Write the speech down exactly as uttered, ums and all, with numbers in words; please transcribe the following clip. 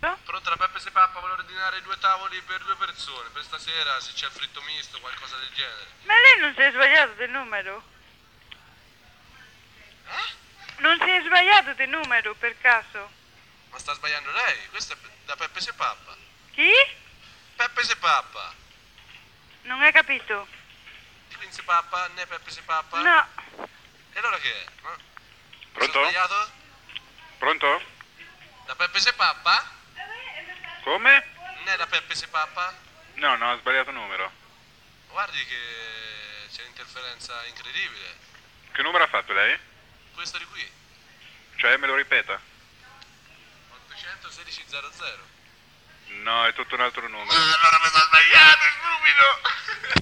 Pronto? Pronto, la Peppe Se Pappa, vuole ordinare due tavoli per due persone, per stasera, se c'è il fritto misto, qualcosa del genere. Ma lei non si è sbagliato del numero? Eh? Non si è sbagliato del numero, per caso? Ma sta sbagliando lei, questo è da Peppe Se Pappa. Chi? Peppe Se Pappa. Non hai capito? Prince Pappa, né Peppe Se Pappa? No. E allora che è? No? Pronto? Ho sbagliato? Pronto? Da Peppe Se Pappa? Come? Né da Peppe Se Pappa? No, no, ho sbagliato numero. Guardi che c'è un'interferenza incredibile. Che numero ha fatto lei? Questo di qui. Cioè, me lo ripeta? ottocentosedici zero zero. No, è tutto un altro numero. Allora mi sono sbagliato, stupido!